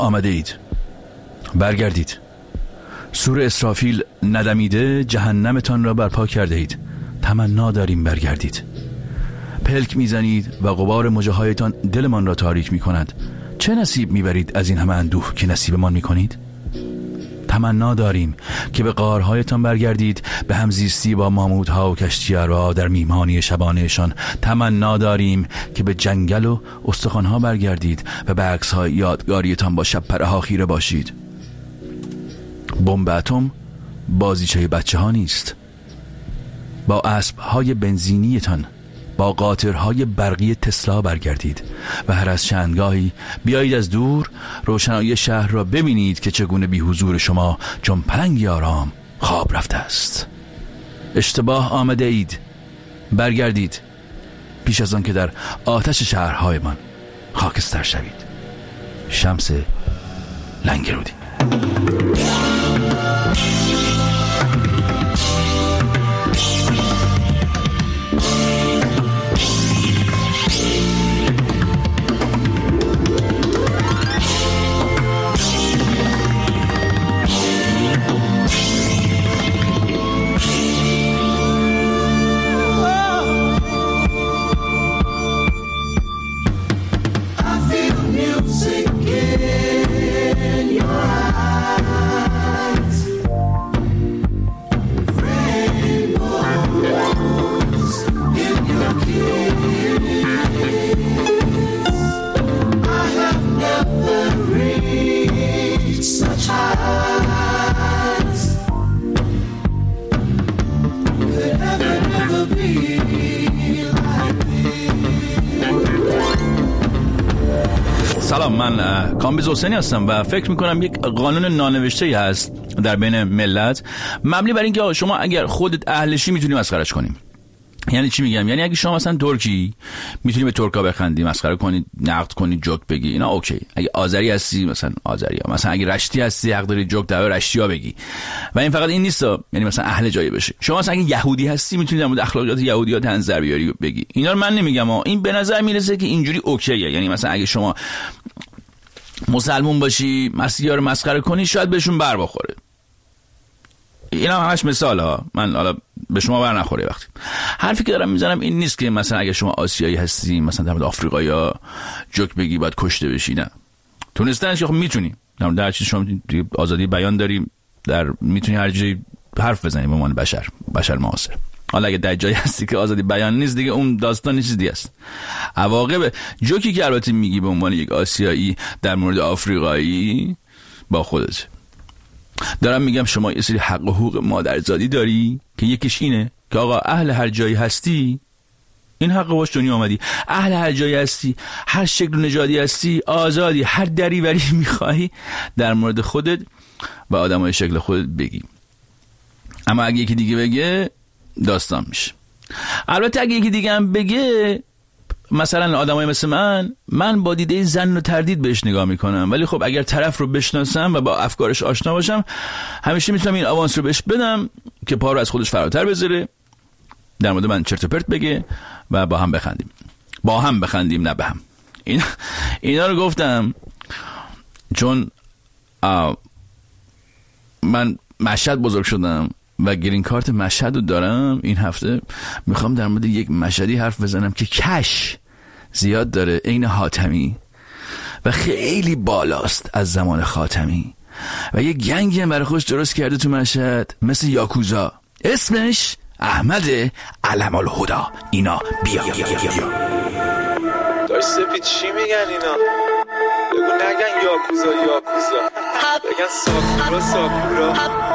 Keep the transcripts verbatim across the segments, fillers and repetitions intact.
آمده اید، برگردید. سور اسرافیل ندمیده جهنمتان را برپا کرده اید. تمنا داریم برگردید. پلک میزنید و غبار مژه‌هایتان دلمان را تاریک میکند. چه نصیب میبرید از این همه اندوه که نصیبمان میکنید؟ تمنا داریم که به غارهایتان برگردید، به همزیستی با مامودها و کشتیارها در میهمانی شبانهشان. تمنا داریم که به جنگل و استخوانها برگردید و به عکس‌های یادگاریتان با شب پره‌ها خیره باشید. بمب اتم بازیچه بچه ها نیست. با اسب‌های بنزینیتان، با قاطرهای برقی تسلا برگردید و هر از چندگاهی بیایید از دور روشنایی شهر را ببینید که چگونه بی حضور شما چون پلنگی آرام خواب رفته است. اشتباه آمده اید، برگردید پیش از آن که در آتش شهرهایمان خاکستر شوید. شمس لنگرودی. سلام، من کامبیز حسینی هستم و فکر میکنم یک قانون نانوشته هست در بین ملت مبنی بر اینکه شما اگر خودت اهلشی میتونی مسخرهش کنی. یعنی چی میگم؟ یعنی اگه شما مثلا ترکی میتونی به ترکا بخندی، مسخره کنی، نقد کنی، جوک بگی، اینا اوکی. اگه آذری هستی مثلا آذریا، مثلا اگه رشتی هستی حق داری جوک در رشتیا بگی. و این فقط این نیست، یعنی مثلا اهل جایی بشی. شما مثلا اگه یهودی هستی میتونی در مورد اخلاقیات یهودی‌ها طنز بیاری بگی. اینا رو من نمیگم، ها این به نظر میرسه که اینجوری اوکیه. یعنی مثلا اگه شما مسلمون باشی مسیحا رو مسخره کنی شاید بهشون بر بخوره. اینا همش مثال ها، من حالا به شما بر نخوره. وقتی حرفی که دارم میزنم این نیست که مثلا اگه شما آسیایی هستی مثلا در مورد آفریقایی‌ها جوک بگی باید کشته بشی. نه، تونستنش که خب میتونی، در چیز شما آزادی بیان داری، در میتونی هر جایی حرف بزنی به عنوان بشر بشر معاصر. حالا اگه در جایی هستی که آزادی بیان نیست دیگه اون داستان چیز دیگه است. عواقب جوکی که البته میگی به عنوان یک آسیایی در مورد آفریقایی با خودت. دارم میگم شما یه سری حق و حقوق مادرزادی داری که یکیش اینه که آقا اهل هر جایی هستی این حق باش دنیا آمدی، اهل هر جایی هستی، هر شکل و نژادی هستی، آزادی، هر دریوری میخوای در مورد خودت و آدمای شکل خودت بگی. اما اگه یکی دیگه بگه داستان میشه. البته اگه یکی دیگه هم بگه، مثلا آدمای مثل من من با دیده ظن و تردید بهش نگاه میکنم، ولی خب اگر طرف رو بشناسم و با افکارش آشنا باشم همیشه میتونم این آوانس رو بهش بدم که پا رو از خودش فراتر بذاره، در مورد من چرت و پرت بگه و با هم بخندیم. با هم بخندیم نه به هم. این اینا رو گفتم چون من مشهد بزرگ شدم و گرین کارت مشهد رو دارم. این هفته میخوام در مورد یک مشهدی حرف بزنم که کش زیاد داره، عین حاتمی و خیلی بالاست از زمان خاتمی و یه گنگی هم برای خودش درست کرده تو مشهد مثل یاکوزا، اسمش احمد علم الهدا. اینا بیا بیا بیا بیا داشت سپید چی میگن اینا؟ بگو نگن یاکوزا یاکوزا، بگن ساکورا ساکورا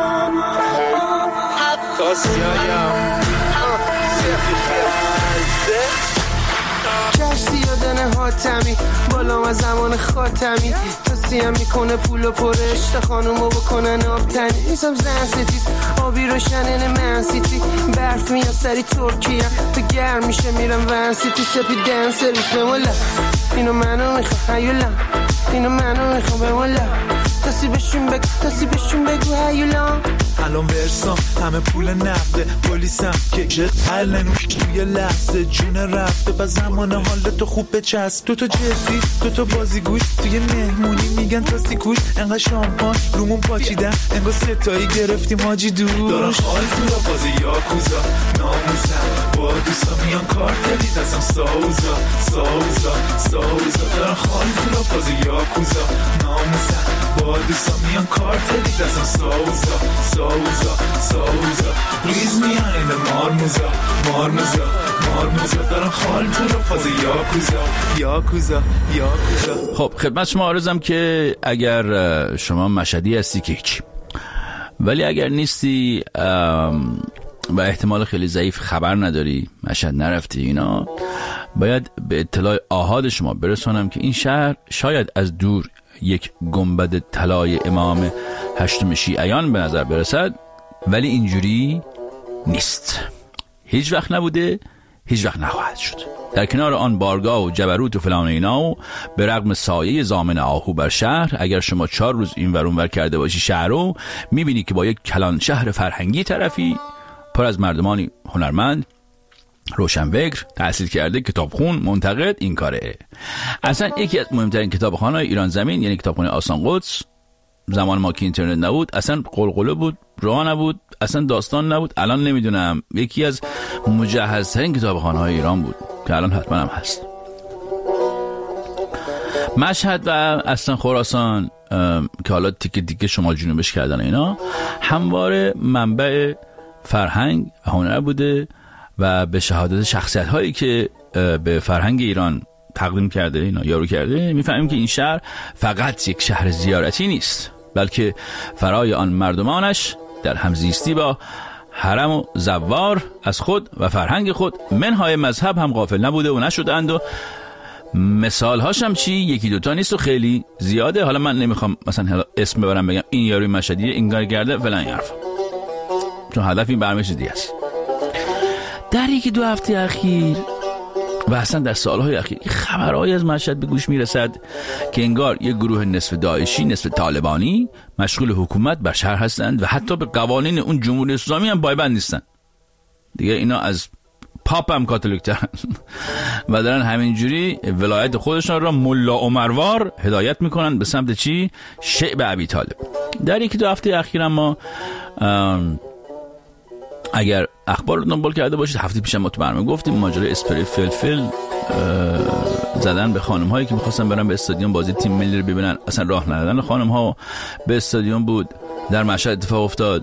تاسیایم سپید خرزه کشتی یادن حاتمی بالام از زمان خاتمی تاسیم میکنه پول و پرش تا خانومو بکنن آبتنی میسم زن ستیز آبی روشنن من سیتی برف میان سری ترکیه تو گرم میشه میرم ون سیتی سپید دن سرویس بمولا اینو منو میخوام هیولا اینو منو میخوام بمولا تاسی تاسی بشون بگو تاسی بشون بگو هیولا الان برسام همه پول نقده پلیسم که جت حل نمیشه توی لحظه جون رفته با زمان حال تو خوب بچسب تو تو جدی تو تو بازیگوش توی مهمونی میگن تاسی کوش انقدر شامپان رومون پاچیدن انگار ستایی گرفتیم حاجی دور دارم حال تو را فاز یاکوزا ناموسم با دوستا میان کارتلی دستم ساوزا ساوزا ساوزا دارم حال تو را فاز یاکوزا ناموسم با دوستا میان کارتلی دستم ساوزا ساوزا ساوزا ریز میان این مارموزا مارموزا مارموزا دارم حال تو را فاز یاکوزا یاکوزا یاکوزا. خب خدمت شما عرضم که اگر شما مشهدی هستی که هیچی، ولی اگر نیستی و احتمال خیلی ضعیف خبر نداری مشهد نرفتی اینا، باید به اطلاع آحاد شما برسانم که این شهر شاید از دور یک گنبد طلای امام هشتم شیعیان به نظر برسد، ولی اینجوری نیست، هیچ وقت نبوده، هیچ وقت نخواهد شد. در کنار آن بارگاه و جبروت و فلان اینا و به رغم سایه زامن آهو بر شهر، اگر شما چهار روز این ور اون ور کرده باشی شهر رو، میبینی که با یک کلان شهر فرهنگی طرفی پر از مردمانی هنرمند، روشنفکر، تحصیل کرده، کتابخون، منتقد، این کاره. اصلا یکی از مهمترین کتابخانه‌های ایران زمین یعنی کتابخانه آستان قدس، زمان ما که اینترنت نبود اصلا قلقله بود، راه نبود، اصلا داستان نبود. الان نمیدونم یکی از مجهزترین کتابخانه‌های ایران بود که الان حتما هم هست. مشهد و اصلا خراسان که حالا تیکه تیکه شمال جنوبش کردن اینا، همواره منبع فرهنگ و هنر بوده و به شهادت شخصیت هایی که به فرهنگ ایران تقدیم کرده اینا یارو کرده، میفهمیم که این شهر فقط یک شهر زیارتی نیست، بلکه فرای آن مردمانش در همزیستی با حرم و زوار از خود و فرهنگ خود منهای مذهب هم غافل نبوده و نشدند. و مثال هاشم چی؟ یکی دوتا نیست و خیلی زیاده. حالا من نمیخوام مثلا اسم ببرم بگم این یاروی مشهدیه این کار کرده فلان حرف، چون هدف این برنامه چیز دیگه است. در یکی دو هفته اخیر و اصلا در سالهای اخیر خبرهایی از مشهد به گوش میرسد که انگار یک گروه نصف داعشی نصف طالبانی مشغول حکومت بر شهر هستند و حتی به قوانین اون جمهوری اسلامی هم پایبند نیستن دیگه. اینا از پاپ هم کاتولیک‌ترن و دارن همینجوری ولایت خودشان را ملا عمروار هدایت میکنن به سمت چی؟ شعب ابی طالب. در یکی دو هفته اخیر ما اگر اخبار رو دنبال کرده باشید، هفته پیش ما تو برنامه گفتیم ماجرای اسپری فلفل زدن به خانم هایی که میخواستن برن به استادیوم بازی تیم ملی رو ببینن، اصلا راه ندادن خانم ها به استادیوم بود، در مشهد اتفاق افتاد.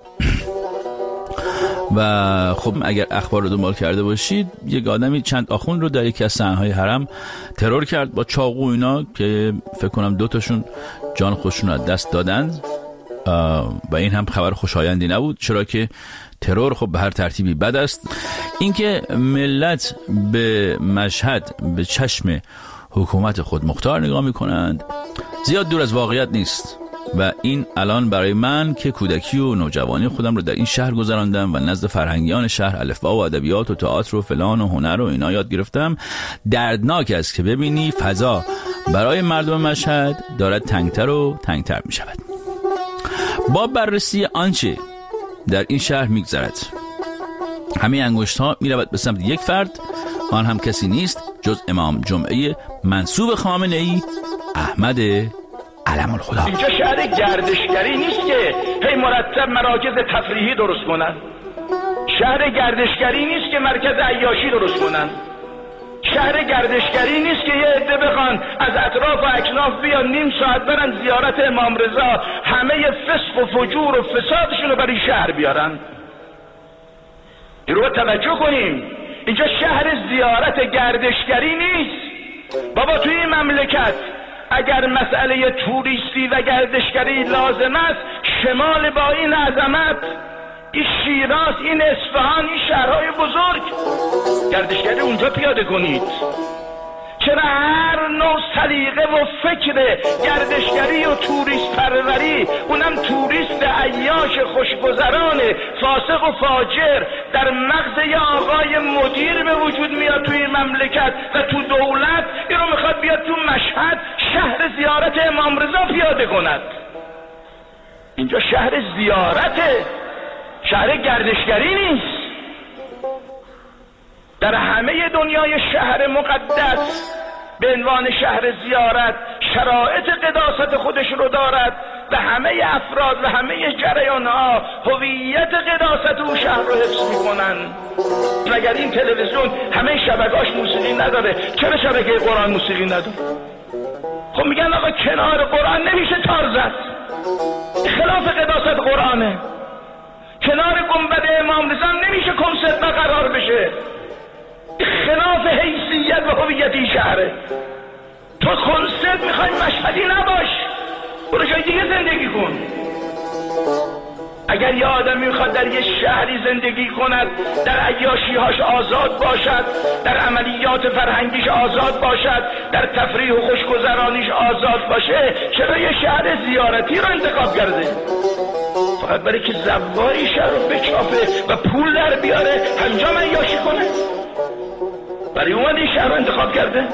و خب اگر اخبار رو دنبال کرده باشید، یک آدمی چند آخوند رو در یکی از صحنه‌های حرم ترور کرد با چاقو اینا که فکر کنم دو تاشون جان خودشون رو از دست دادند و این هم خبر خوشایندی نبود، چرا که ترور خب به هر ترتیبی بد است. اینکه ملت به مشهد به چشم حکومت خود مختار نگاه میکنند زیاد دور از واقعیت نیست و این الان برای من که کودکی و نوجوانی خودم رو در این شهر گذراندم و نزد فرهنگیان شهر الفبا و ادبیات و تئاتر و فلان و هنر و اینا یاد گرفتم، دردناک است که ببینی فضا برای مردم مشهد دارد تنگتر و تنگتر می شود. با بررسی آنچه در این شهر میگذرد، همه انگشت ها می رود به سمت یک فرد، آن هم کسی نیست جز امام جمعه منسوب خامنه ای احمد علم الخدا. اینجا شهر گردشگری نیست که هی مرتب مراکز تفریحی درست کنن، شهر گردشگری نیست که مرکز عیاشی درست کنن، شهر گردشگری نیست که یه عده بخوان از اطراف و اکناف بیان نیم ساعت برن زیارت امام رضا، همه فسق و فجور و فسادشون رو برای شهر بیارن. این رو توجه کنیم، اینجا شهر زیارت گردشگری نیست. بابا توی این مملکت اگر مسئله توریستی و گردشگری لازم است، شمال با این عظمت، این شیراز، این اصفهان، این شهرهای بزرگ، گردشگری اونجا پیاده کنید. چرا هر نوع سلیقه و فکر گردشگری و توریست پروری، اونم توریست عیاش خوشگذران فاسق و فاجر در مغز یه آقای مدیر به وجود میاد توی مملکت و تو دولت، این رو میخواد بیاد تو مشهد شهر زیارت امام رضا پیاده کند. اینجا شهر زیارته، شهر گردشگری نیست. در همه دنیای شهر مقدس به عنوان شهر زیارت شرایط قداست خودش رو دارد و همه افراد و همه جریان‌ها هویت قداست اون شهر رو حفظ می‌کنن. مگر این تلویزیون همه شبکه‌اش موسیقی نداره؟ چرا شبکه قرآن موسیقی نداره؟ خب میگن آقا کنار قرآن نمیشه تار زد، خلاف قداست قرآنه. کنار گنبد امام رضا نمیشه کنسرت برقرار بشه، خلاف حیثیت و هویت این شهره. تو کنسرت میخوای مشهدی نباش، برو جای دیگه زندگی کن. اگر یه آدمی میخواد در یه شهری زندگی کند، در عیاشی‌هاش آزاد باشد، در عملیات فرهنگیش آزاد باشد، در تفریح و خوشگذرانیش آزاد باشه، چرا یه شهر زیارتی رو انتخاب کرده؟ فقط برای که زواری شهر رو بچافه و پول در بیاره همجا عیاشی کنه؟ برای اومد این شهر رو انتخاب کرده؟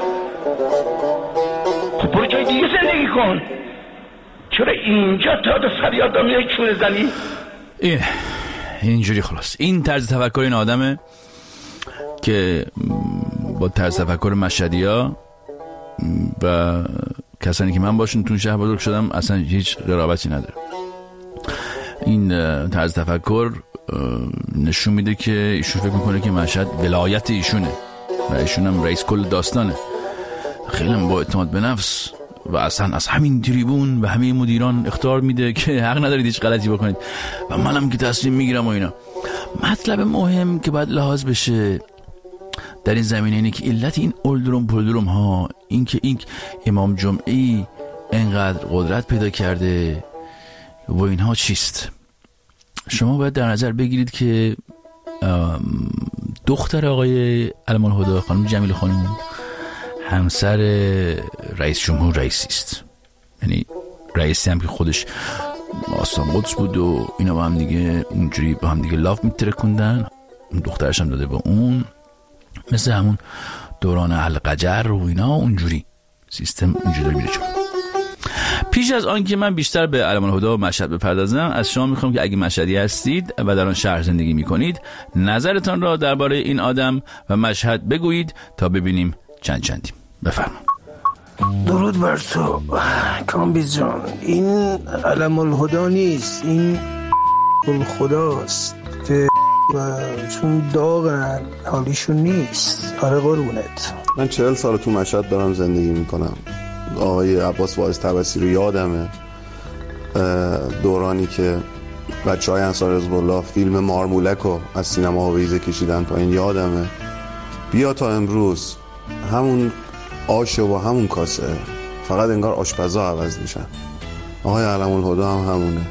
خب برو جای دیگه زندگی کن. چرا اینجا تا تو فریاد داری میای چونه زنی؟ این اینجوری خلاص. این طرز تفکر این آدمه که با طرز تفکر مشهدی‌ها و کسانی که من باشون تو شهر بزرگ شدم اصلا هیچ قرابتی نداره. این طرز تفکر نشون میده که ایشون فکر میکنه که مشهد ولایت ایشونه و ایشون هم رئیس کل داستانه. خیلی هم با اعتماد به نفس و اصلا از همین تریبون و همه مدیران اخطار میده که حق ندارید هیچ غلطی بکنید و منم که تصمیم میگیرم و اینا. مطلب مهم که باید لحاظ بشه در این زمینه اینه که علت این اولدروم پولدروم ها، این که این امام جمعی انقدر قدرت پیدا کرده و اینها چیست. شما باید در نظر بگیرید که دختر آقای علم الهدی خانم جمیل خانم همسر رئیس جمهور رئیسی است، یعنی رئیسی هم که خودش آستان قدس بود و اینا با هم دیگه اونجوری با هم دیگه لاف میترکوندن. اون دخترش هم داده به اون، مثل همون دوران القجر و اینا، اونجوری سیستم اونجوری داره میره. پیش از آن که من بیشتر به علم الهدی و مشهد بپردازم، از شما میخوام که اگه مشهدی هستید و در آن شهر زندگی میکنید، نظرتان را درباره این آدم و مشهد بگویید تا ببینیم چند چندیم. بفرمایید. درود بر تو کامبیز جان. این علم الهدی نیست، این الخداست که چون داغن حالیشون نیست. آره قربونت. من چهل سال تو مشهد دارم زندگی میکنم. آقای عباس واعظ طبسی رو یادمه، دورانی که بچه های انصار حزب الله فیلم مارمولک رو از سینما هویزه کشیدن پایین یادمه. بیا تا امروز همون آش و همون کاسه، فقط انگار آشپزا عوض میشن. آقای علم الهدی هم همونه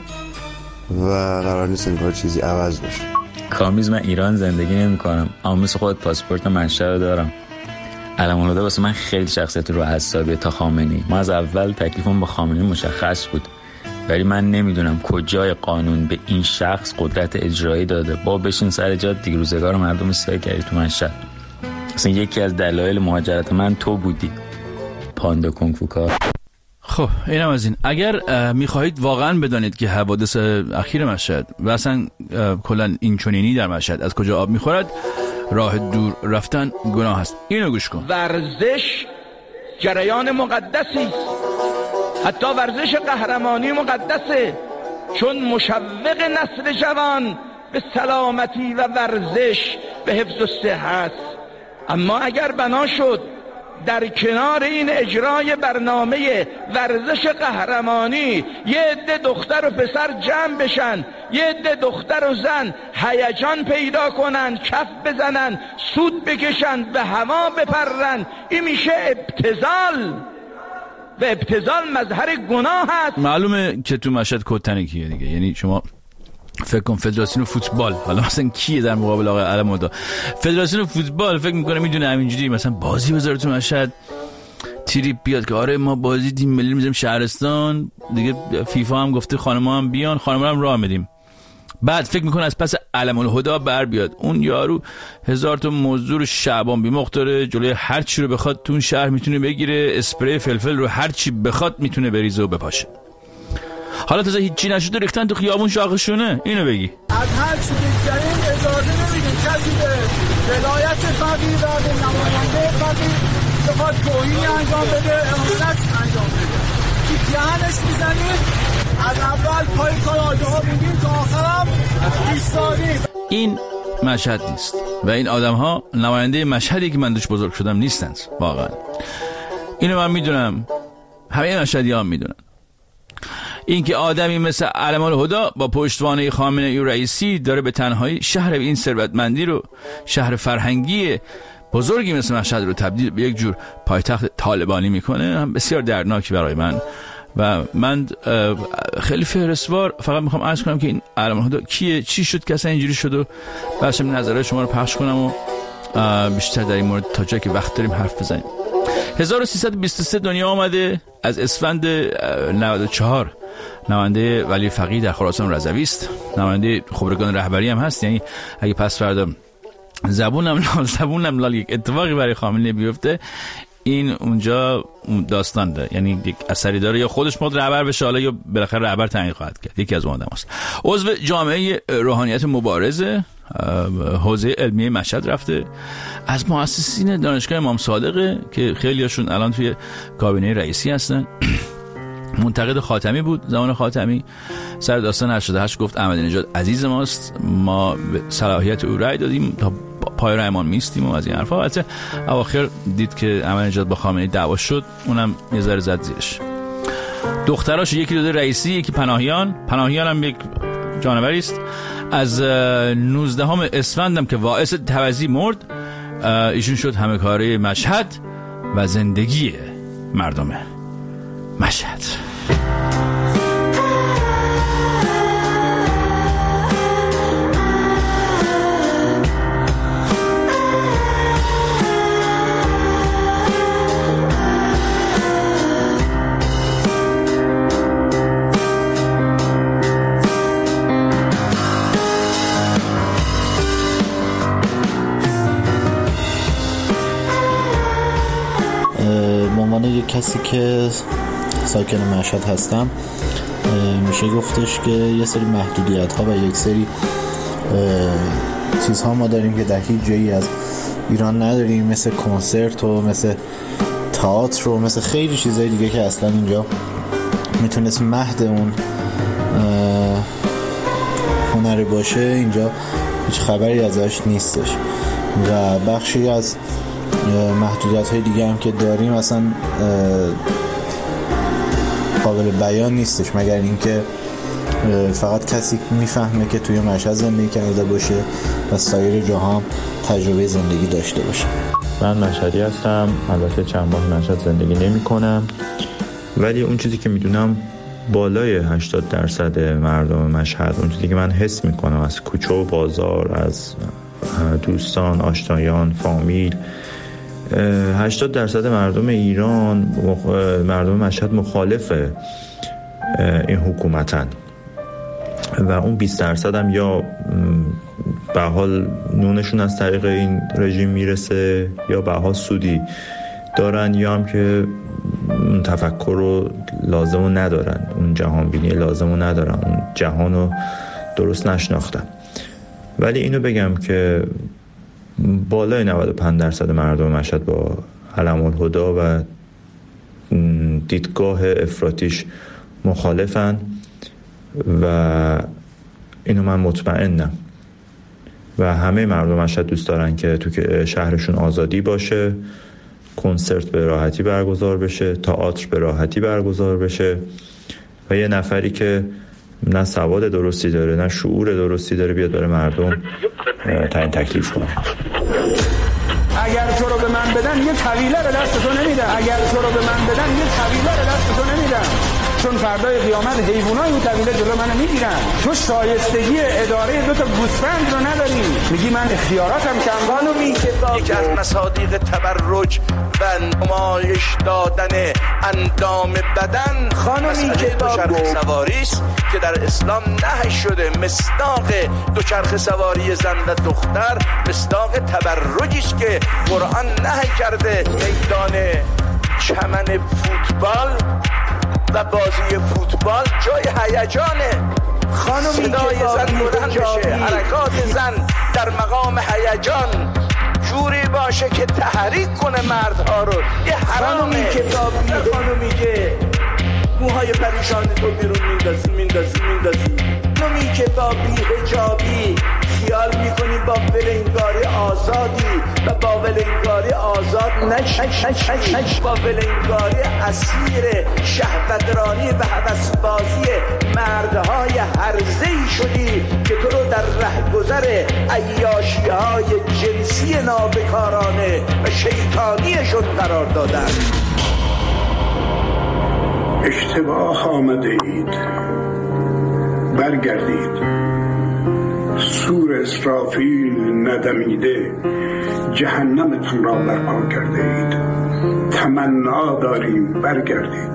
و قرار نیست انگار چیزی عوض بشه. کامیز من ایران زندگی نمی کنم، اما مثل خود پاسپورت منشأ رو دارم. علم الهدی واسه من خیلی شخصیت رو حسابیه تا خامنه‌ای. ما از اول تکلیفمون با خامنه‌ای مشخص بود، ولی من نمیدونم کجای قانون به این شخص قدرت اجرایی داده. با بشین سر جات دیگه، روزگار مردم سیاه کردی تو مشهد. اصلا یکی از دلایل مهاجرت من تو بودی، پاندا کنگفو کار. خب اینم از این. اگر میخواهید واقعا بدانید که حوادث اخیر مشهد و اصلا کلا این چنینی در مشهد از کجا آب میخورد، راه دور رفتن گناه است. اینو گوش کن. ورزش جریان مقدسی است، حتی ورزش قهرمانی مقدسه، چون مشوق نسل جوان به سلامتی و ورزش به حفظ و صحت. اما اگر بنا شد در کنار این اجرای برنامه ورزش قهرمانی یه عده دختر و پسر جمع بشن، یه عده دختر و زن هیجان پیدا کنن، کف بزنن، سود بکشن، به هوا بپرن، این میشه ابتذال و ابتذال مظهر گناه هست. معلومه که تو مشهد کتنه کیه دیگه. یعنی شما فکر کن فدراسیون فوتبال، حالا مثلا کیه در مقابل آقای علم الهدی؟ فدراسیون فوتبال فکر میکنه میدونه همینجوری مثلا بازی بذاره تو مشهد، تریپ بیاد که آره ما بازی تیم ملی میذاریم شهرستان دیگه، فیفا هم گفته خانم‌ها هم بیان، خانم‌ها هم راه میدیم. بعد فکر میکنه از پس علم الهدی بر بیاد. اون یارو هزار تا مزدور شعبان بی مقداره، جلوی هر چی رو بخواد تو اون شهر میتونه بگیره، اسپری فلفل رو هر چی بخواد میتونه بریزه و بپاشه. حالا تازه هیچی نشده ریختن تو خیابون شاخشونه. اینو بگی. از هر چی بگذاریم اجازه نمیدیم کسی به ولایت فقیه و به نماینده فقیه بخواد توهینی انجام بده، امانت انجام بده. که دهنش میزنیم، از اول پای کار آجه ها میگیم تا آخرم ایستادیم. این مشهد نیست و این آدم ها نماینده مشهدی که من دوش بزرگ شدم نیستند. واقعا اینو من میدونم، همه مشهدی ها میدونن. این که آدمی مثل علم الهدا با پشتوانه خامنه‌ای و رئیسی داره به تنهایی شهر این ثروتمندی رو، شهر فرهنگی بزرگی مثل مشهد رو تبدیل به یک جور پایتخت طالبانی میکنه، هم بسیار دردناکی برای من. و من خیلی فهرستوار فقط میخوام عرض کنم که این علم الهدا کیه، چی شد که اصلا اینجوری شد و بعدش نظرهای شما رو پخش کنم و بیشتر در این مورد تا جایی که وقت داریم حرف بزنیم. هزار و سیصد و بیست و سه دنیا آمده. از اسفند نود و چهار نماینده ولی فقیه در خراسان رضوی است. نماینده خبرگان رهبری هم هست. یعنی اگه پس فردا زبونم لال زبونم لال یک اتفاقی برای خامنه‌ای بیفته، این اونجا داستان داره، یعنی یک اثری داره، یا خودش مد رهبر بشه حالا یا بالاخره رهبر تعیین خواهد کرد. یکی از اون آدماست. عضو جامعه روحانیت مبارزه حوزه علمیه مشهد رفته. از مؤسسین دانشگاه امام صادقه که خیلیاشون الان توی کابینه رئیسی هستن. منتقد خاتمی بود زمان خاتمی. سر داستان هشتاد و هشت گفت احمدی نژاد عزیز ماست، ما به صلاحیت او رأی دادیم تا پای رایمان میستیم و از این حرفا. البته اواخر دید که احمدی نژاد با خامنه‌ای دعوا شد، اونم یه ذره زد زیرش. دختراش یکی داده رئیسی، یکی پناهیان. پناهیان هم یک جانوری است. از نوزدهم اسفندم که واعظ توزی مرد، ایشون شد همه کاره مشهد و زندگی مردم مشهد. کسی که ساکن مشهد هستم میشه گفتش که یه سری محدودیت ها و یک سری چیزها ما داریم که در هیچ جایی از ایران نداریم، مثل کنسرت و مثل تئاتر و مثل خیلی چیزهای دیگه که اصلا اینجا میتونست مهد اون هنر باشه، اینجا هیچ خبری ازش نیستش. و بخشی از محدودیت های دیگه هم که داریم اصلا قابل بیان نیستش، مگر اینکه فقط کسی میفهمه که توی مشهد زندگی کرده باشه و سایر جاها هم تجربه زندگی داشته باشه. من مشهدی هستم، البته چند ماه مشهد زندگی نمی کنم، ولی اون چیزی که میدونم بالای هشتاد درصد مردم مشهد، اون چیزی که من حس میکنم از کوچه و بازار، از دوستان، آشنایان، فامیل، هشتاد درصد مردم ایران، مردم مشهد مخالف این حکومتن و اون بیست درصد هم یا به حال نونشون از طریق این رژیم میرسه یا به حال سودی دارن، یا هم که اون تفکر رو لازم رو ندارن، اون جهان بینی لازم رو ندارن، اون جهان رو درست نشناختن. ولی اینو بگم که بالای نود و پنج درصد مردم مشهد با علم الهدا و دیدگاه افراطیش مخالفن و اینو من مطمئنم و همه مردم مشهد دوست دارن که تو شهرشون آزادی باشه، کنسرت به راحتی برگزار بشه، تئاتر به راحتی برگزار بشه و یه نفری که نه سواد درستی داره نه شعور درستی داره بیاد برای مردم تعیین تکلیف کنه. اگر تو رو به من بدن یه طویله به دست تو نمیدم، اگر تو رو به من بدن یه طویله به دست تو نمیدم، چون فردای قیامت حیوانای اون طویله جلو منو میگیرن. تو شایستگی اداره دو تا گوسفند رو نداری، میگی من اختیاراتم کم. خانومی که یکی از مصادیق تبرج و نمایش دادن اندام بدن، خانومی که دوچرخه سواری است که در اسلام نهی شده، مصداق دوچرخه سواری زن و دختر مصداق تبرجی است که قرآن نهی کرده. میدان چمن فوتبال و بازی فوتبال جای هیجانه. خانمی صدای زن بلند بشه، حرکات زن در مقام هیجان جوری باشه که تحریک کنه مردها رو. یه حرامی که تابی خانمی که موهای پریشان تو بیرون میندازی میندازی میندازی خانمی که با بی حجابی خیال میکنی با ولنگاری آزادی و با ولنگاری آزاد نش نش نش نش نش با ولنگاری اسیر شهوترانی و هوسبازی مردهای هرزه‌ای شدی که تو رو در رهگذر عیاشی‌های جنسی نابکارانه و شیطانیشون قرار دادن. اشتباه آمده اید، برگردید. سور اسرافیل ندمیده جهنمتون را برپا کرده اید. تمنا داریم برگردید.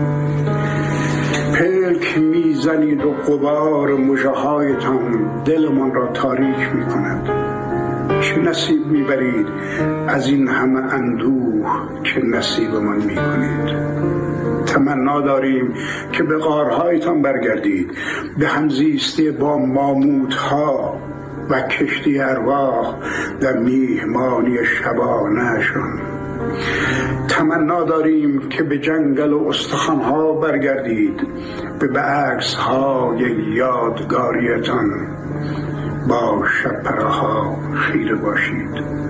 پلک میزنید و غبار مژه‌هایتان دلمان را تاریک میکند. چه نصیب میبرید از این همه اندوه که نصیبمان میکنید. تمنا داریم که به غارهایتان برگردید، به همزیستی با ماموتها و کشتی ارواح در میهمانی شبانه‌شان. تمنا داریم که به جنگل و استخوان‌ها برگردید، به عکس‌های یادگاریتان با شب‌پره‌ها خیره باشید.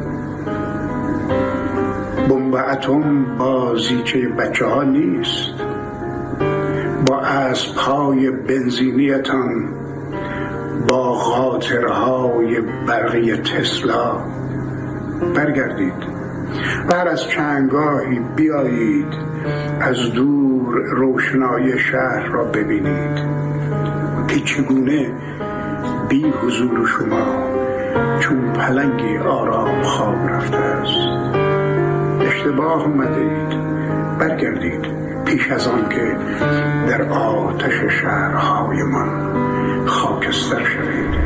بمب اتم بازیچه بچه ها نیست. با اسب‌های بنزینیتان، با قاطرهای برقی تسلا برگردید و هر از چندگاهی بیایید از دور روشنایی شهر را ببینید که چگونه بی حضور شما چون پلنگی آرام خواب رفته است. اشتباه آمده اید، برگردید پیش از آن که در آتش شهرهایمان خاکستر شوید.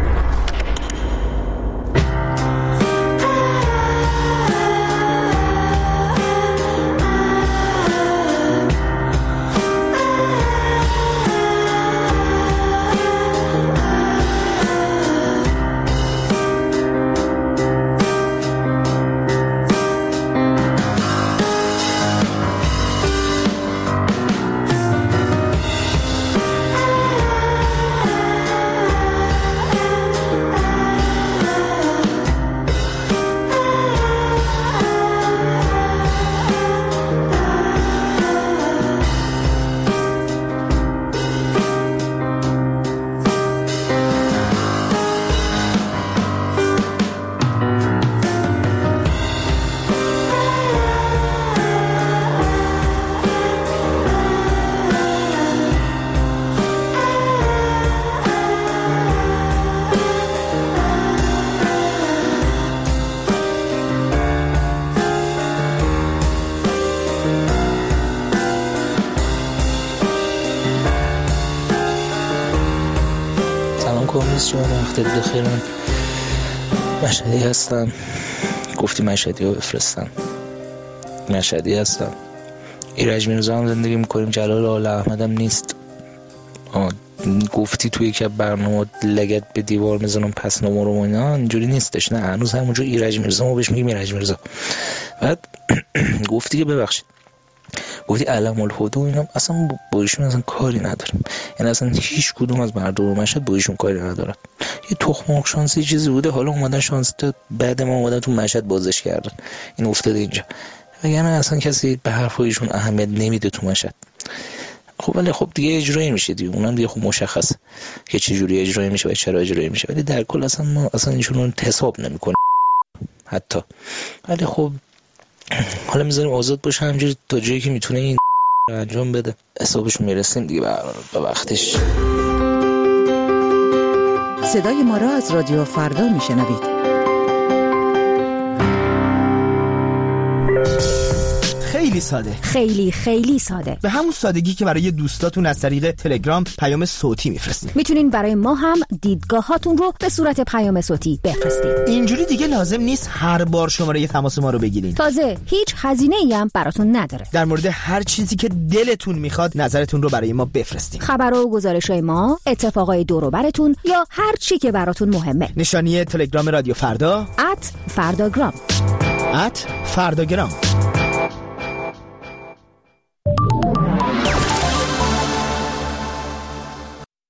شما وقتت بخیر. من مشهدی هستم. گفتی مشهدی رو بفرستم. مشهدی هستم. ایرج میرزا هم زندگی میکنیم. جلال آل احمد هم نیست. گفتی توی که برنامه لگت به دیوار میزنم پس نمارم و اینا، اینجوری نیستش. نه، هنوز همونجور ایرج میرزا، ما بهش میگیم ایرج میرزا. بعد گفتی که ببخشید، گفتی علم الهدى اینا، اصلا با ایشون اصلا کاری نداریم. یعنی اصلا هیچ کدوم از مردم مشهد با ایشون کاری ندارن. یه تخم مرغ شانسی چیزی بوده، حالا اومدن شانس تا بعد ما اومدن تو مشهد بازش کردن، این افتاده اینجا. وگرنه اصلا کسی به حرفای ایشون اهمیت نمیده تو مشهد. خب ولی خب دیگه اجرایی میشه دیگه، اونم دیگه خب مشخصه که چه جوری اجرایی میشه و چرا اجرایی میشه، ولی در کل اصلا ما اصلا ایشون رو حساب نمیکنه حتی. ولی خب حالا میذاریم آزاد باشه همینجوری تا جایی که میتونه این انجام بده، حسابشون میرسیم دیگه به وقتش. صدای ما را از رادیو فردا میشنوید. خیلی خیلی ساده، خیلی خیلی ساده، به همون سادگی که برای دوستاتون از طریق تلگرام پیام صوتی میفرستین. میتونین برای ما هم دیدگاهاتون رو به صورت پیام صوتی بفرستید. اینجوری دیگه لازم نیست هر بار شماره تماس ما رو بگیرین. تازه هیچ هزینه‌ای هم براتون نداره. در مورد هر چیزی که دلتون میخواد نظرتون رو برای ما بفرستین. خبر و گزارش‌های ما، اتفاقای دور و براتون یا هر چی که براتون مهمه. نشانی تلگرام رادیو فردا ات فرداگرام ات فرداگرام